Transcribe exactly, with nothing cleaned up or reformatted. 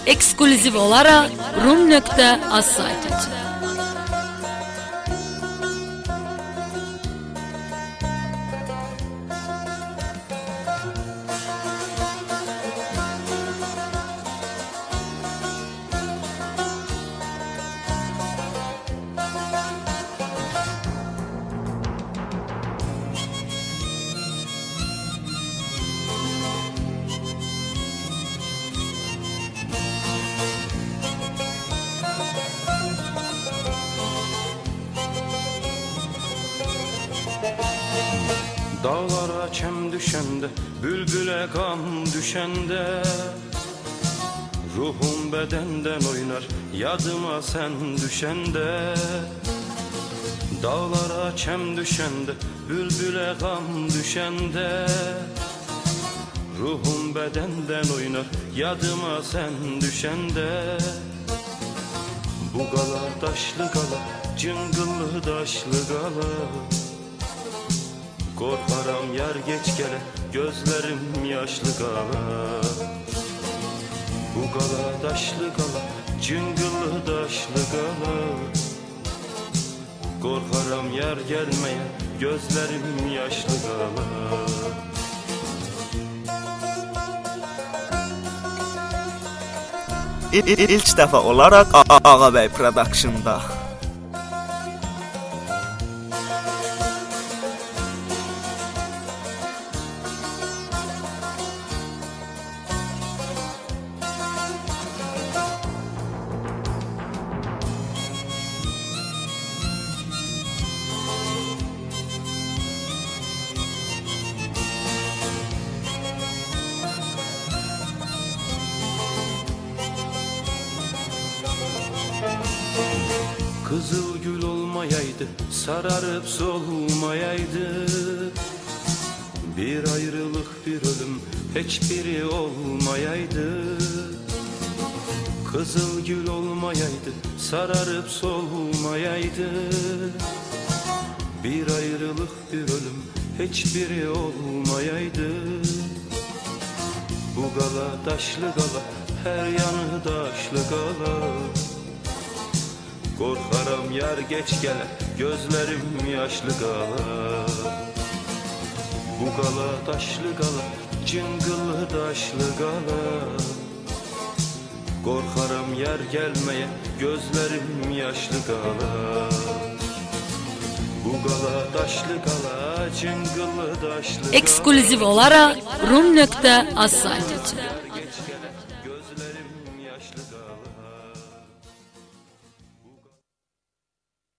ekskluziv olarak rum nokta az saytida. Dağlara çem düşende, bülbüle kan düşende, ruhum bedenden oynar, yadıma sen düşende. Dağlara çem düşende, bülbüle kan düşende, ruhum bedenden oynar, yadıma sen düşende. Bu gala taşlı gala, cıngıllı taşlı gala, korkaram yer geç gele, gözlerim yaşlı gala. Bu gala taşlı gala, cıngıllı taşlı gala, korkaram yer gelmeye, gözlerim yaşlı gala. İlk defa olarak Ağabey Production'da. Kızıl gül olmayaydı, sararıp solmayaydı, bir ayrılık bir ölüm hiçbiri olmayaydı. Kızıl gül olmayaydı, sararıp solmayaydı, bir ayrılık bir ölüm hiçbiri olmayaydı. Bu gala taşlı gala, her yanı taşlı gala, korkaram yer geç gele, gözlerim yaşlı gala. Bu gala taşlı gala, cıngıllı taşlı gala, korkaram yer gelmeye, gözlerim yaşlı gala. Bu gala taşlı gala, cıngıllı taşlı gala, ekskluziv olarak rum nokta az saytida.